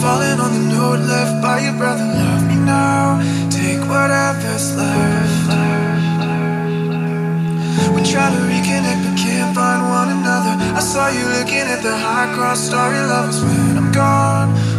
falling on the note left by your brother. Love me now, take whatever's left. We try to reconnect but can't find one another. I saw you looking at the high cross starry lovers. When I'm gone,